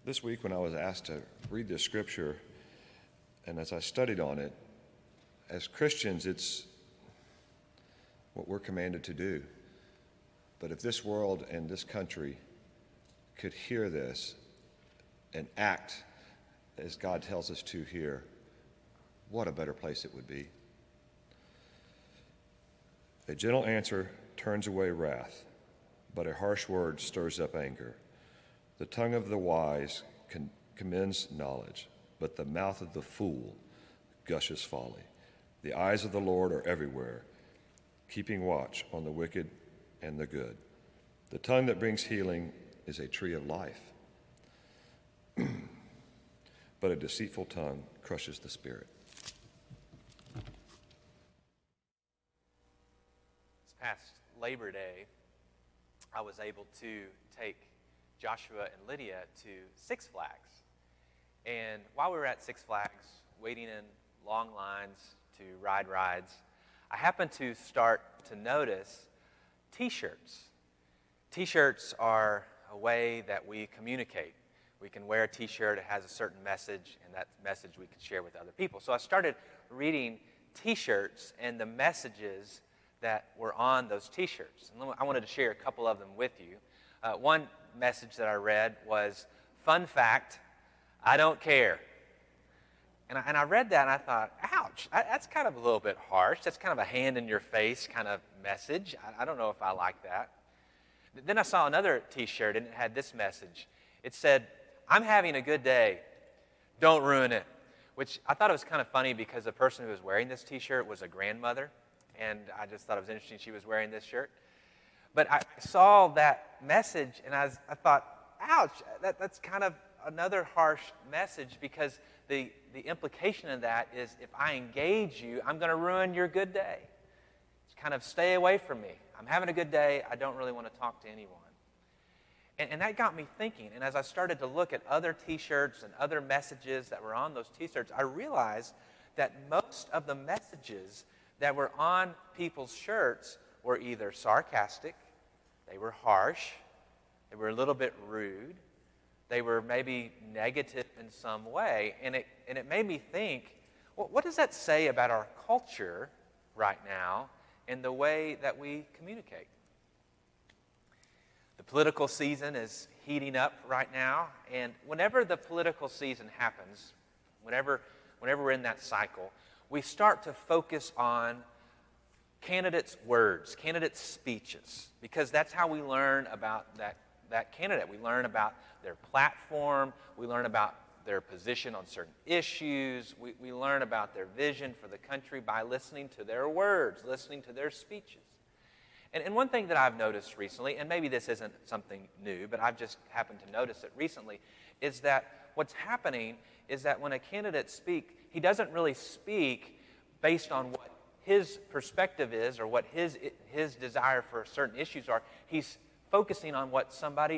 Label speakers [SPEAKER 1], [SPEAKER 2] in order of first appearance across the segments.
[SPEAKER 1] This week when I was asked to read this scripture, and as I studied on it, as Christians, it's what we're commanded to do. But if this world and this country could hear this and act as God tells us to here, what a better place it would be. A gentle answer turns away wrath, but a harsh word stirs up anger. The tongue of the wise commends knowledge, but the mouth of the fool gushes folly. The eyes of the Lord are everywhere, keeping watch on the wicked and the good. The tongue that brings healing is a tree of life, but a deceitful tongue crushes the spirit.
[SPEAKER 2] This past Labor Day, I was able to take Joshua and Lydia to Six Flags. And while we were at Six Flags, waiting in long lines to ride rides, I happened to start to notice T-shirts. T-shirts are a way that we communicate. We can wear a T-shirt, it has a certain message, and that message we can share with other people. So I started reading T-shirts and the messages that were on those T-shirts. And I wanted to share a couple of them with you. One message that I read was, "Fun fact, I don't care." And I read that and I thought, ouch, that's kind of a little bit harsh. That's kind of a hand-in-your-face kind of message. I don't know if I like that. Then I saw another T-shirt and it had this message. It said, "I'm having a good day. Don't ruin it." Which I thought it was kind of funny because the person who was wearing this T-shirt was a grandmother. And I just thought it was interesting she was wearing this shirt. But I saw that message and I thought, ouch, that's kind of another harsh message because the implication of that is if I engage you, I'm going to ruin your good day. It's kind of stay away from me. I'm having a good day. I don't really want to talk to anyone. And that got me thinking. And as I started to look at other T-shirts and other messages that were on those T-shirts, I realized that most of the messages that were on people's shirts were either sarcastic, they were harsh, they were a little bit rude, they were maybe negative in some way, and it made me think, well, what does that say about our culture right now and the way that we communicate? The political season is heating up right now, and whenever the political season happens, whenever we're in that cycle, we start to focus on candidates' words, candidates' speeches, because that's how we learn about that candidate. We learn about their platform, we learn about their position on certain issues, we learn about their vision for the country by listening to their words, listening to their speeches. And one thing that I've noticed recently, and maybe this isn't something new, but I've just happened to notice it recently, is that what's happening is that when a candidate speaks, he doesn't really speak based on what his perspective is or what his desire for certain issues are. He's focusing on what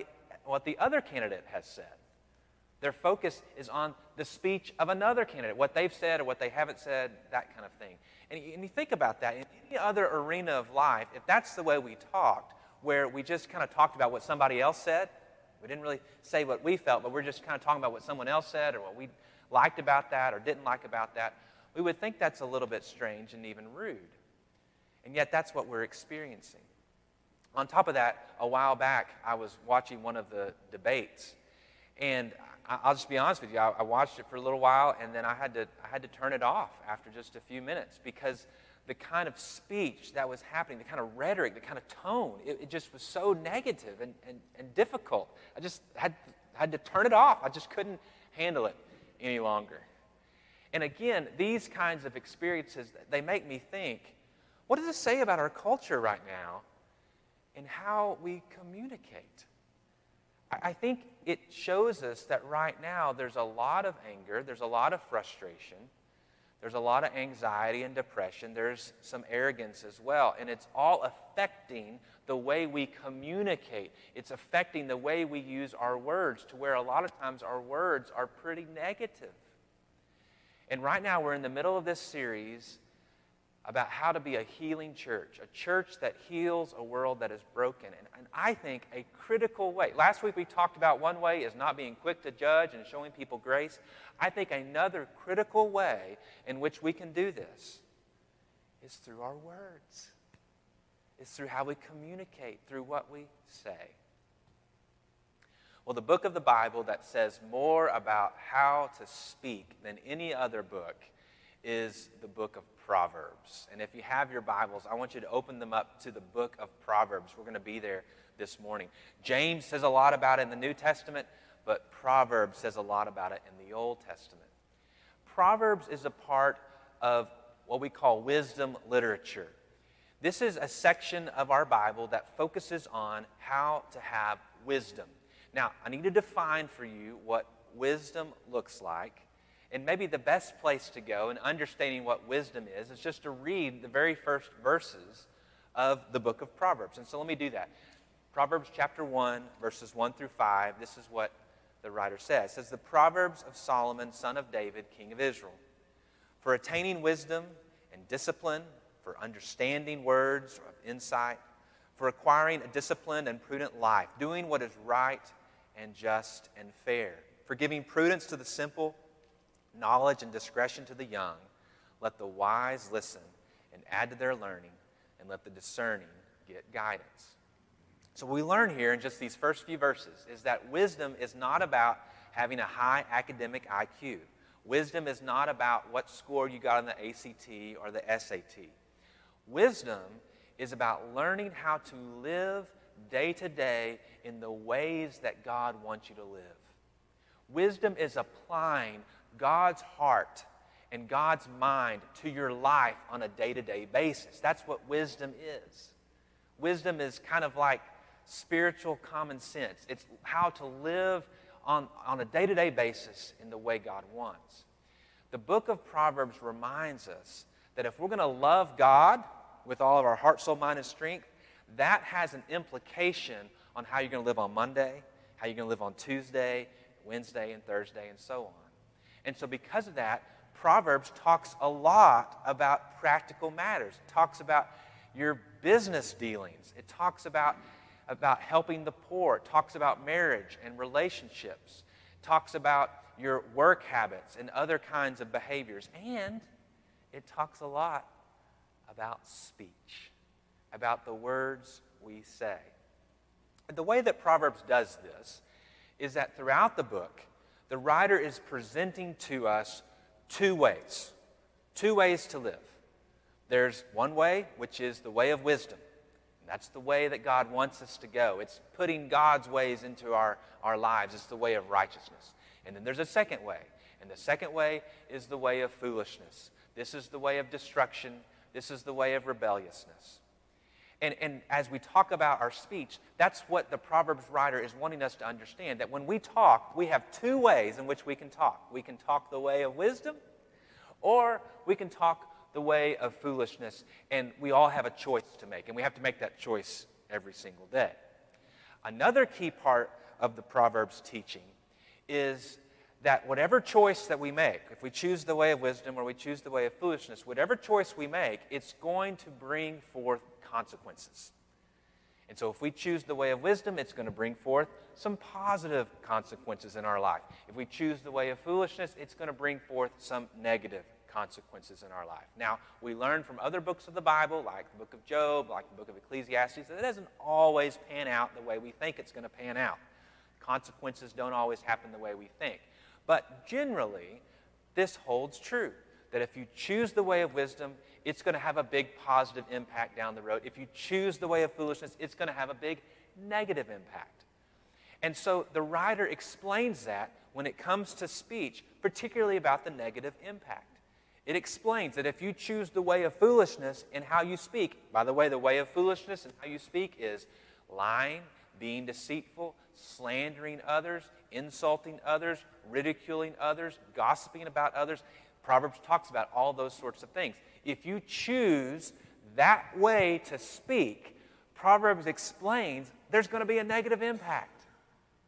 [SPEAKER 2] the other candidate has said. Their focus is on the speech of another candidate, what they've said or what they haven't said, that kind of thing. And you think about that. In any other arena of life, if that's the way we talked, where we just kind of talked about what somebody else said, we didn't really say what we felt, but we're just kind of talking about what someone else said or what we liked about that or didn't like about that, we would think that's a little bit strange and even rude. And yet that's what we're experiencing. On top of that, a while back, I was watching one of the debates, and I'll just be honest with you, I watched it for a little while, and then I had to turn it off after just a few minutes because the kind of speech that was happening, the kind of rhetoric, the kind of tone, it just was so negative and difficult. I just had to turn it off. I just couldn't handle it any longer. And again, these kinds of experiences, they make me think, what does this say about our culture right now and how we communicate? I think it shows us that right now there's a lot of anger, there's a lot of frustration, there's a lot of anxiety and depression, there's some arrogance as well, and it's all affecting the way we communicate. It's affecting the way we use our words, to where a lot of times our words are pretty negative. And right now we're in the middle of this series about how to be a healing church, a church that heals a world that is broken. And I think a critical way, last week we talked about one way is not being quick to judge and showing people grace. I think another critical way in which we can do this is through our words. It's through how we communicate, through what we say. Well, the book of the Bible that says more about how to speak than any other book is the book of Proverbs. And if you have your Bibles, I want you to open them up to the book of Proverbs. We're going to be there this morning. James says a lot about it in the New Testament, but Proverbs says a lot about it in the Old Testament. Proverbs is a part of what we call wisdom literature. This is a section of our Bible that focuses on how to have wisdom. Now, I need to define for you what wisdom looks like. And maybe the best place to go in understanding what wisdom is just to read the very first verses of the book of Proverbs. And so let me do that. Proverbs chapter 1, verses 1 through 5, this is what the writer says. It says, "The Proverbs of Solomon, son of David, king of Israel, for attaining wisdom and discipline, for understanding words of insight, for acquiring a disciplined and prudent life, doing what is right and just and fair, for giving prudence to the simple, knowledge and discretion to the young. Let the wise listen and add to their learning, and let the discerning get guidance." So what we learn here in just these first few verses is that wisdom is not about having a high academic IQ. Wisdom is not about what score you got on the ACT or the SAT. Wisdom is about learning how to live day to day in the ways that God wants you to live. Wisdom is applying God's heart and God's mind to your life on a day-to-day basis. That's what wisdom is. Wisdom is kind of like spiritual common sense. It's how to live on a day-to-day basis in the way God wants. The book of Proverbs reminds us that if we're going to love God with all of our heart, soul, mind, and strength, that has an implication on how you're going to live on Monday, how you're going to live on Tuesday, Wednesday, and Thursday, and so on. And so because of that, Proverbs talks a lot about practical matters. It talks about your business dealings. It talks about helping the poor. It talks about marriage and relationships. It talks about your work habits and other kinds of behaviors. And it talks a lot about speech, about the words we say. And the way that Proverbs does this is that throughout the book, the writer is presenting to us two ways to live. There's one way, which is the way of wisdom. And that's the way that God wants us to go. It's putting God's ways into our lives. It's the way of righteousness. And then there's a second way. And the second way is the way of foolishness. This is the way of destruction. This is the way of rebelliousness. And as we talk about our speech, that's what the Proverbs writer is wanting us to understand, that when we talk, we have two ways in which we can talk. We can talk the way of wisdom, or we can talk the way of foolishness, and we all have a choice to make, and we have to make that choice every single day. Another key part of the Proverbs teaching is that whatever choice that we make, if we choose the way of wisdom or we choose the way of foolishness, whatever choice we make, it's going to bring forth consequences. And so if we choose the way of wisdom, it's going to bring forth some positive consequences in our life. If we choose the way of foolishness, it's going to bring forth some negative consequences in our life. Now, we learn from other books of the Bible, like the book of Job, like the book of Ecclesiastes, that it doesn't always pan out the way we think it's going to pan out. Consequences don't always happen the way we think. But generally, this holds true, that if you choose the way of wisdom, it's going to have a big positive impact down the road. If you choose the way of foolishness, it's going to have a big negative impact. And so the writer explains that when it comes to speech, particularly about the negative impact. It explains that if you choose the way of foolishness in how you speak, by the way, the way of foolishness in how you speak is lying, being deceitful, slandering others, insulting others, ridiculing others, gossiping about others. Proverbs talks about all those sorts of things. If you choose that way to speak, Proverbs explains there's going to be a negative impact.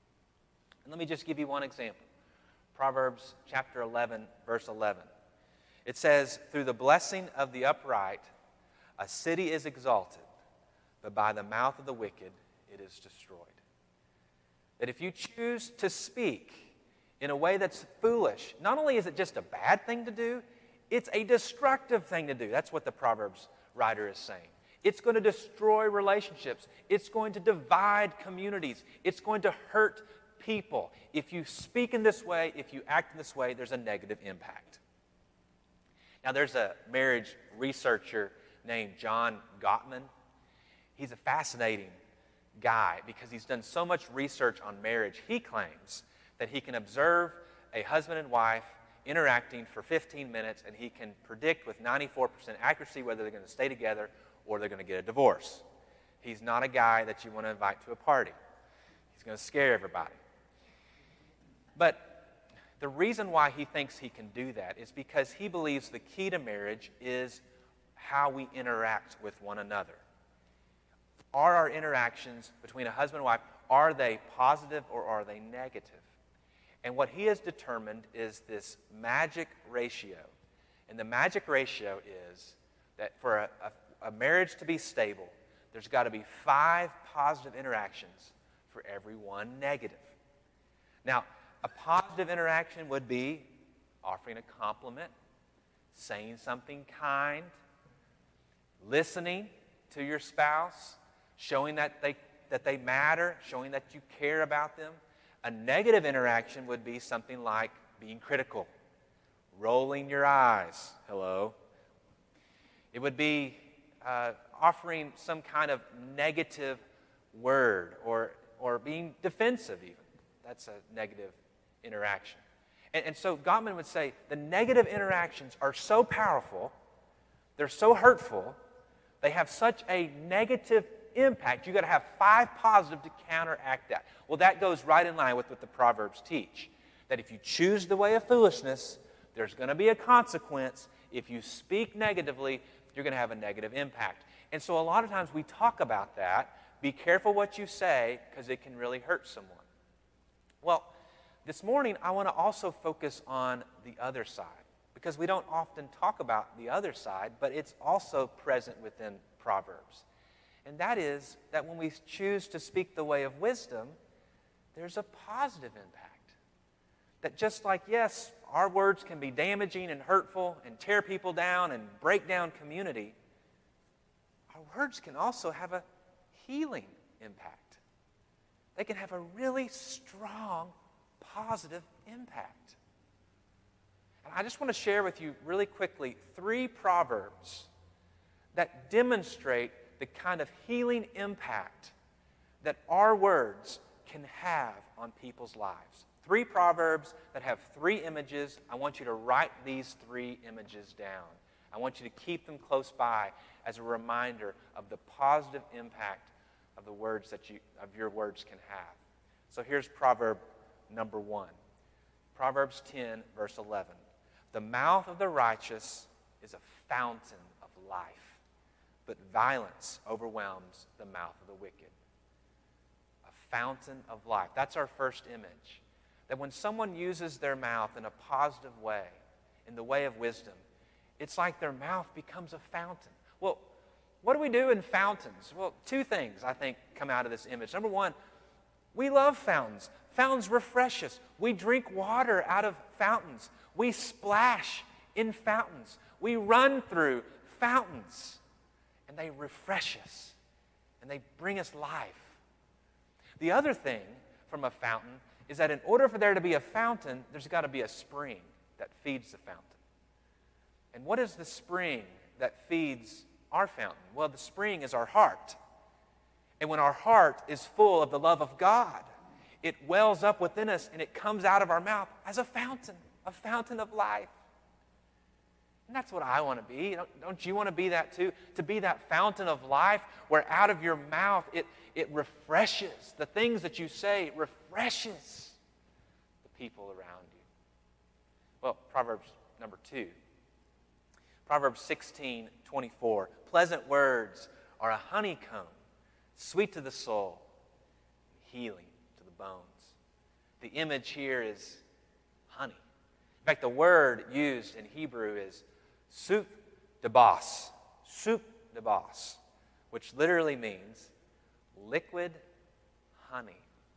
[SPEAKER 2] And let me just give you one example. Proverbs chapter 11, verse 11. It says, through the blessing of the upright, a city is exalted, but by the mouth of the wicked it is destroyed. That if you choose to speak in a way that's foolish, not only is it just a bad thing to do, it's a destructive thing to do. That's what the Proverbs writer is saying. It's going to destroy relationships. It's going to divide communities. It's going to hurt people. If you speak in this way, if you act in this way, there's a negative impact. Now, there's a marriage researcher named John Gottman. He's a fascinating guy because he's done so much research on marriage. He claims that he can observe a husband and wife interacting for 15 minutes, and he can predict with 94% accuracy whether they're going to stay together or they're going to get a divorce. He's not a guy that you want to invite to a party. He's going to scare everybody. But the reason why he thinks he can do that is because he believes the key to marriage is how we interact with one another. Are our interactions between a husband and wife, are they positive or are they negative? And what he has determined is this magic ratio. And the magic ratio is that for a marriage to be stable, there's got to be 5 positive interactions for every 1 negative. Now, a positive interaction would be offering a compliment, saying something kind, listening to your spouse, showing that they matter, showing that you care about them. A negative interaction would be something like being critical, rolling your eyes. Hello. It would be offering some kind of negative word or being defensive even. That's a negative interaction. And so Gottman would say the negative interactions are so powerful, they're so hurtful, they have such a negative impact. You've got to have 5 positive to counteract that. Well, that goes right in line with what the Proverbs teach. That if you choose the way of foolishness, there's going to be a consequence. If you speak negatively, you're going to have a negative impact. And so a lot of times we talk about that. Be careful what you say because it can really hurt someone. Well, this morning I want to also focus on the other side because we don't often talk about the other side, but it's also present within Proverbs. And that is that when we choose to speak the way of wisdom, there's a positive impact. That just like, yes, our words can be damaging and hurtful and tear people down and break down community, our words can also have a healing impact. They can have a really strong, positive impact. And I just want to share with you really quickly 3 proverbs that demonstrate the kind of healing impact that our words can have on people's lives. 3 proverbs that have 3 images. I want you to write these 3 images down. I want you to keep them close by as a reminder of the positive impact of the words that your words can have. So here's proverb number 1. Proverbs 10, verse 11. The mouth of the righteous is a fountain of life, but violence overwhelms the mouth of the wicked. A fountain of life. That's our first image. That when someone uses their mouth in a positive way, in the way of wisdom, it's like their mouth becomes a fountain. Well, what do we do in fountains? Well, 2 things, I think, come out of this image. Number 1, we love fountains. Fountains refresh us. We drink water out of fountains. We splash in fountains. We run through fountains. And they refresh us. And they bring us life. The other thing from a fountain is that in order for there to be a fountain, there's got to be a spring that feeds the fountain. And what is the spring that feeds our fountain? Well, the spring is our heart. And when our heart is full of the love of God, it wells up within us and it comes out of our mouth as a fountain of life. And that's what I want to be. Don't you want to be that too? To be that fountain of life where out of your mouth it refreshes. The things that you say refreshes the people around you. Well, Proverbs number 2. Proverbs 16:24. Pleasant words are a honeycomb, sweet to the soul, healing to the bones. The image here is honey. In fact, the word used in Hebrew is soup dabas, which literally means liquid honey,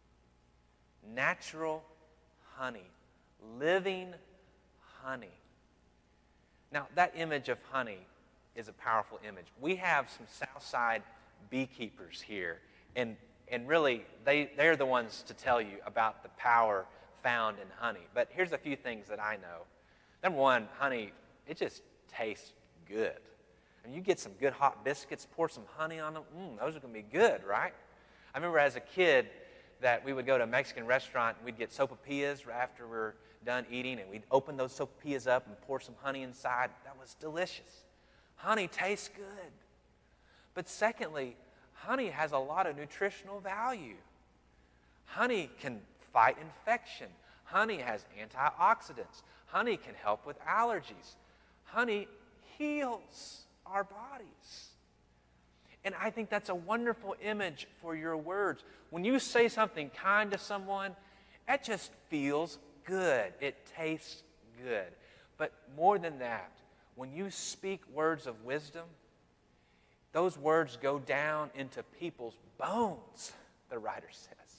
[SPEAKER 2] natural honey, living honey. Now, that image of honey is a powerful image. We have some Southside beekeepers here, and really, they're the ones to tell you about the power found in honey. But here's a few things that I know. Number one, honey, it just tastes good. I mean, you get some good hot biscuits, pour some honey on them, those are going to be good, right? I remember as a kid that we would go to a Mexican restaurant and we'd get sopapillas right after we're done eating, and we'd open those sopapillas up and pour some honey inside. That was delicious. Honey tastes good. But secondly, honey has a lot of nutritional value. Honey can fight infection. Honey has antioxidants. Honey can help with allergies. Honey heals our bodies. And I think that's a wonderful image for your words. When you say something kind to someone, it just feels good. It tastes good. But more than that, when you speak words of wisdom, those words go down into people's bones, the writer says,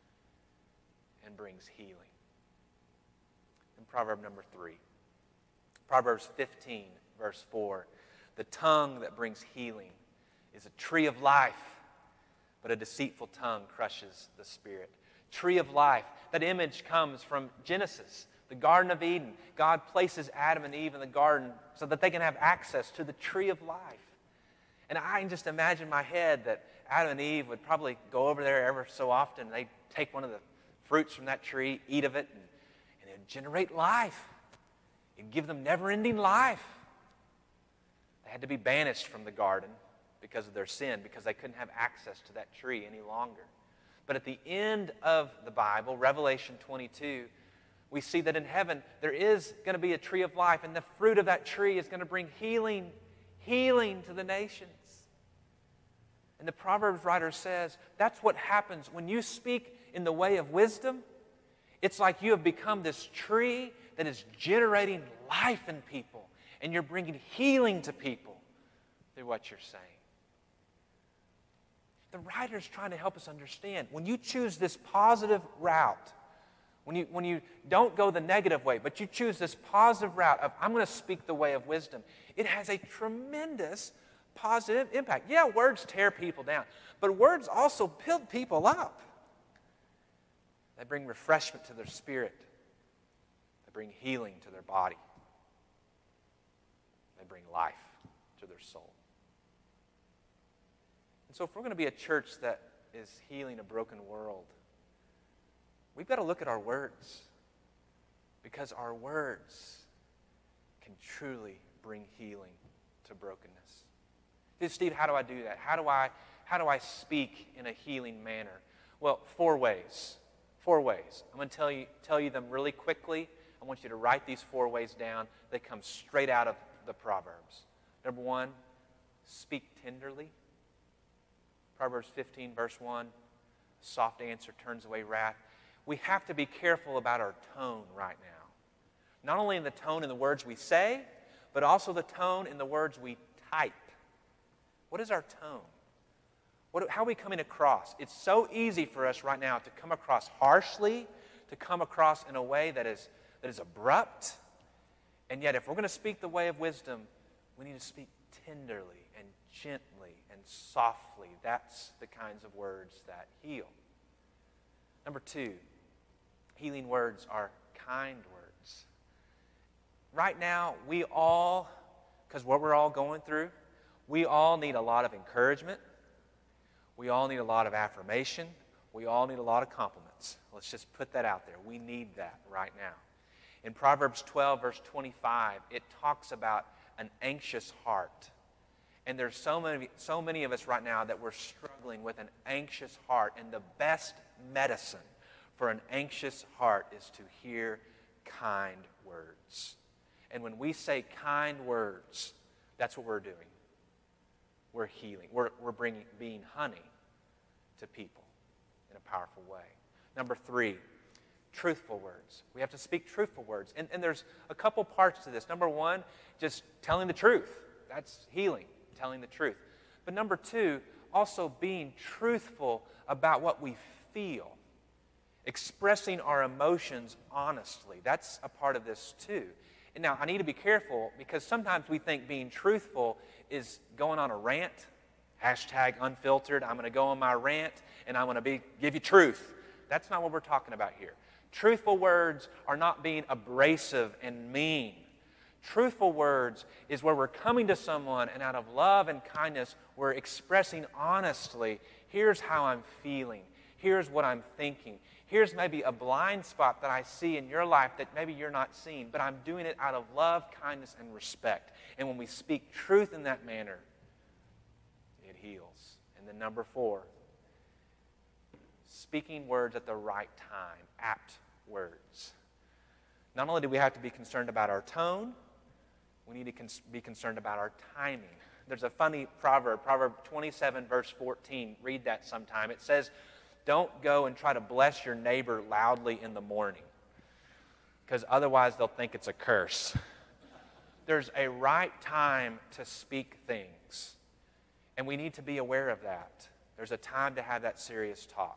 [SPEAKER 2] and brings healing. And proverb number 3, Proverbs 15, verse 4, the tongue that brings healing is a tree of life, but a deceitful tongue crushes the spirit. Tree of life. That image comes from Genesis, the Garden of Eden. God places Adam and Eve in the garden so that they can have access to the tree of life. And I can just imagine in my head that Adam and Eve would probably go over there ever so often. They'd take one of the fruits from that tree, eat of it, and it would generate life. It'd give them never-ending life. They had to be banished from the garden because of their sin, because they couldn't have access to that tree any longer. But at the end of the Bible, Revelation 22, we see that in heaven there is going to be a tree of life, and the fruit of that tree is going to bring healing to the nations. And the Proverbs writer says that's what happens when you speak in the way of wisdom. It's like you have become this tree that is generating life in people, and you're bringing healing to people through what you're saying. The writer's trying to help us understand, when you choose this positive route, when you don't go the negative way, but you choose this positive route of, I'm going to speak the way of wisdom, it has a tremendous positive impact. Yeah, words tear people down, but words also build people up. They bring refreshment to their spirit. They bring healing to their body. They bring life to their soul. And so if we're going to be a church that is healing a broken world, we've got to look at our words, because our words can truly bring healing to brokenness. Steve, how do I do that? How do I speak in a healing manner? Well, 4 ways. 4 ways. I'm going to tell you them really quickly. I want you to write these 4 ways down. They come straight out of the Proverbs. Number 1, speak tenderly. Proverbs 15, verse 1, soft answer turns away wrath. We have to be careful about our tone right now. Not only in the tone in the words we say, but also the tone in the words we type. What is our tone? How are we coming across? It's so easy for us right now to come across harshly, to come across in a way that is abrupt. And yet, if we're going to speak the way of wisdom, we need to speak tenderly and gently and softly. That's the kinds of words that heal. Number 2, healing words are kind words. Right now, we all, because what we're all going through, we all need a lot of encouragement. We all need a lot of affirmation. We all need a lot of compliments. Let's just put that out there. We need that right now. In Proverbs 12, verse 25, it talks about an anxious heart. And there's so many of us right now that we're struggling with an anxious heart. And the best medicine for an anxious heart is to hear kind words. And when we say kind words, that's what we're doing. We're healing. We're being honey to people in a powerful way. Number 3, truthful words. We have to speak truthful words. And there's a couple parts to this. Number one, just telling the truth. That's healing, telling the truth. But number two, also being truthful about what we feel. Expressing our emotions honestly. That's a part of this too. And now, I need to be careful because sometimes we think being truthful is going on a rant. Hashtag unfiltered. I'm going to go on my rant and I'm going to give you truth. That's not what we're talking about here. Truthful words are not being abrasive and mean. Truthful words is where we're coming to someone and out of love and kindness, we're expressing honestly, here's how I'm feeling. Here's what I'm thinking. Here's maybe a blind spot that I see in your life that maybe you're not seeing, but I'm doing it out of love, kindness, and respect. And when we speak truth in that manner, it heals. And then number 4, speaking words at the right time, apt words. Not only do we have to be concerned about our tone, we need to be concerned about our timing. There's a funny proverb, Proverb 27, verse 14. Read that sometime. It says, don't go and try to bless your neighbor loudly in the morning, because otherwise they'll think it's a curse. There's a right time to speak things, and we need to be aware of that. There's a time to have that serious talk.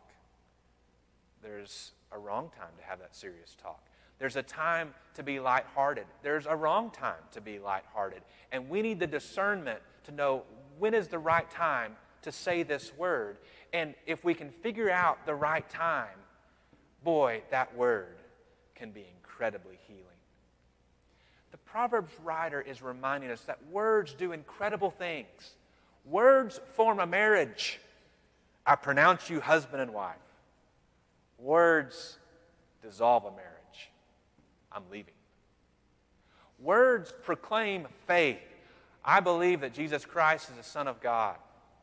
[SPEAKER 2] There's a wrong time to have that serious talk. There's a time to be lighthearted. There's a wrong time to be lighthearted. And we need the discernment to know when is the right time to say this word. And if we can figure out the right time, boy, that word can be incredibly healing. The Proverbs writer is reminding us that words do incredible things. Words form a marriage. I pronounce you husband and wife. Words dissolve a marriage. I'm leaving. Words proclaim faith. I believe that Jesus Christ is the Son of God.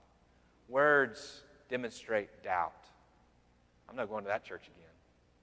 [SPEAKER 2] Words demonstrate doubt. I'm not going to that church again.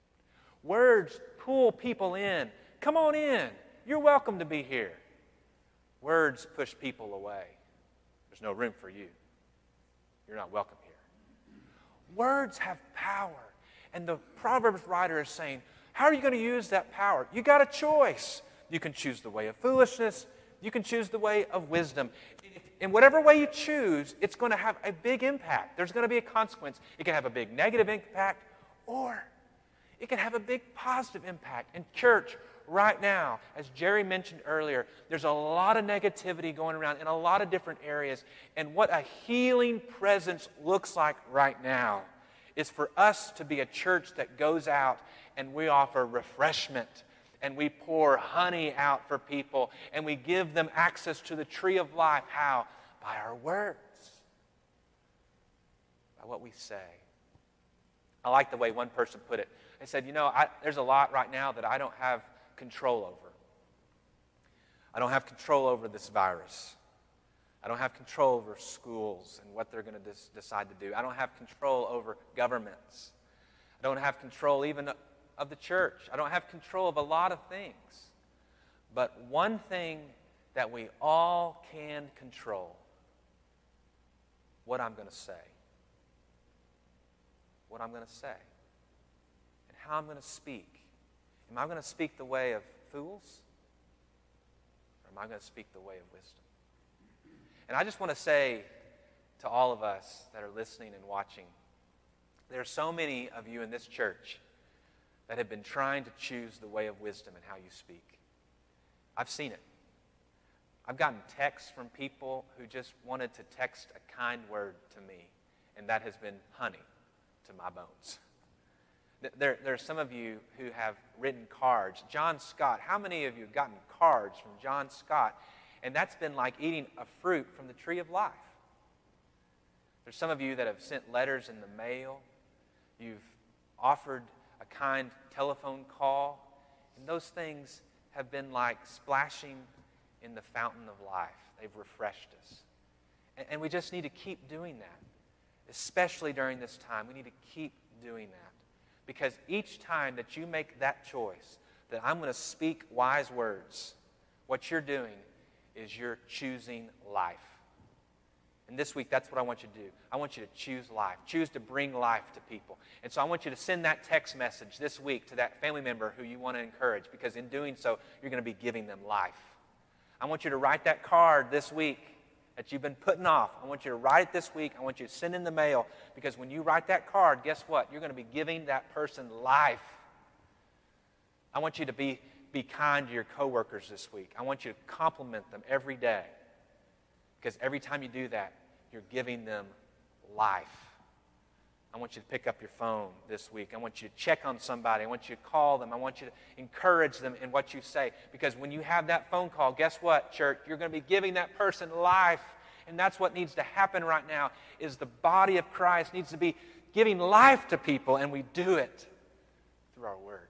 [SPEAKER 2] Words pull people in. Come on in. You're welcome to be here. Words push people away. There's no room for you. You're not welcome here. Words have power. And the Proverbs writer is saying, how are you going to use that power? You got a choice. You can choose the way of foolishness. You can choose the way of wisdom. In whatever way you choose, it's going to have a big impact. There's going to be a consequence. It can have a big negative impact, or it can have a big positive impact. In church, right now, as Jerry mentioned earlier, there's a lot of negativity going around in a lot of different areas. And what a healing presence looks like right now is for us to be a church that goes out and we offer refreshment and we pour honey out for people and we give them access to the tree of life. How? By our words. By what we say. I like the way one person put it. They said, there's a lot right now that I don't have control over. I don't have control over this virus. I don't have control over schools and what they're going to decide to do. I don't have control over governments. I don't have control even of the church. I don't have control of a lot of things. But one thing that we all can control, what I'm going to say. What I'm going to say. And how I'm going to speak. Am I going to speak the way of fools? Or am I going to speak the way of wisdom? And I just want to say to all of us that are listening and watching, there are so many of you in this church that have been trying to choose the way of wisdom in how you speak. I've seen it. I've gotten texts from people who just wanted to text a kind word to me, and that has been honey to my bones. There are some of you who have written cards. John Scott, how many of you have gotten cards from John Scott? And that's been like eating a fruit from the tree of life. There's some of you that have sent letters in the mail. You've offered a kind telephone call. And those things have been like splashing in the fountain of life. They've refreshed us. And we just need to keep doing that. Especially during this time, we need to keep doing that. Because each time that you make that choice, that I'm going to speak wise words, what you're doing is you're choosing life. And this week, that's what I want you to do. I want you to choose life. Choose to bring life to people. And so I want you to send that text message this week to that family member who you want to encourage, because in doing so, you're going to be giving them life. I want you to write that card this week that you've been putting off. I want you to write it this week. I want you to send in the mail, because when you write that card, guess what? You're going to be giving that person life. I want you to be kind to your coworkers this week. I want you to compliment them every day, because every time you do that, you're giving them life. I want you to pick up your phone this week. I want you to check on somebody. I want you to call them. I want you to encourage them in what you say. Because when you have that phone call, guess what, church? You're going to be giving that person life. And that's what needs to happen right now, is the body of Christ needs to be giving life to people, and we do it through our words.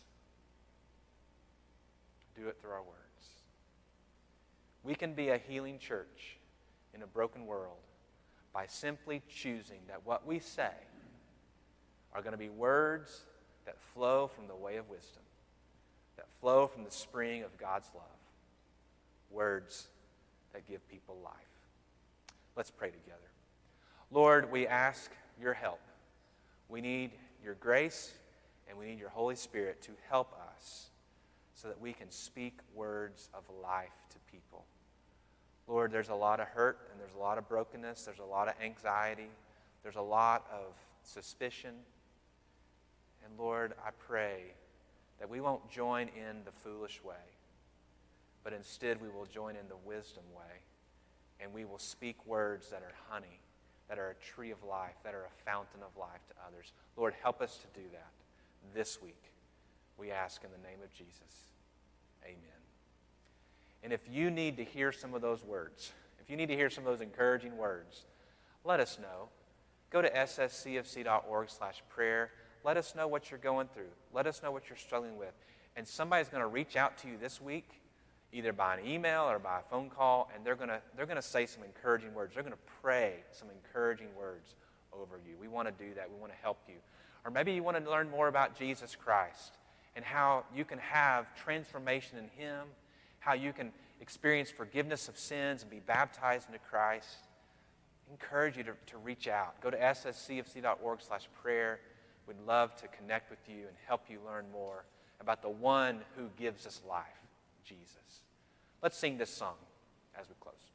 [SPEAKER 2] Do it through our words. We can be a healing church in a broken world by simply choosing that what we say are going to be words that flow from the way of wisdom, that flow from the spring of God's love, words that give people life. Let's pray together. Lord, we ask your help. We need your grace, and we need your Holy Spirit to help us so that we can speak words of life to people. Lord, there's a lot of hurt, and there's a lot of brokenness, there's a lot of anxiety, there's a lot of suspicion. And Lord, I pray that we won't join in the foolish way, but instead we will join in the wisdom way, and we will speak words that are honey, that are a tree of life, that are a fountain of life to others. Lord, help us to do that this week. We ask in the name of Jesus. Amen. And if you need to hear some of those words, if you need to hear some of those encouraging words, let us know. Go to sscfc.org/prayer. Let us know what you're going through. Let us know what you're struggling with. And somebody's going to reach out to you this week, either by an email or by a phone call, and they're going to say some encouraging words. They're going to pray some encouraging words over you. We want to do that. We want to help you. Or maybe you want to learn more about Jesus Christ and how you can have transformation in Him, how you can experience forgiveness of sins and be baptized into Christ. I encourage you to reach out. Go to sscfc.org/prayer. We'd love to connect with you and help you learn more about the one who gives us life, Jesus. Let's sing this song as we close.